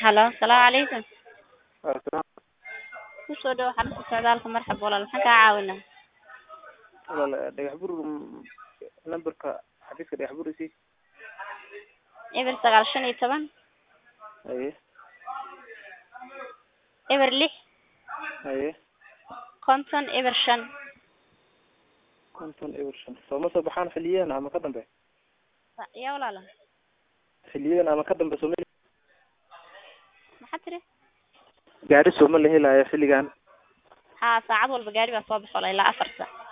Hello, السلام عليكم. السلام. kusoo dhaw xarunta socdaalka marxab walaal maxaan kaa caawinaa والله dhagax bur numberka xafiiska dhagax bur isi eber 915 aye eber 6 aye konton eber 5 konton eber shan sooma soo baxaan xiliyadan ama ka dambe yaa walaal xiliyadan ama ka dambe sooma maxaa tiri gaari sooma la helayo xiligan haa saacad walba gaari baa soo baxo ilaa 4 saac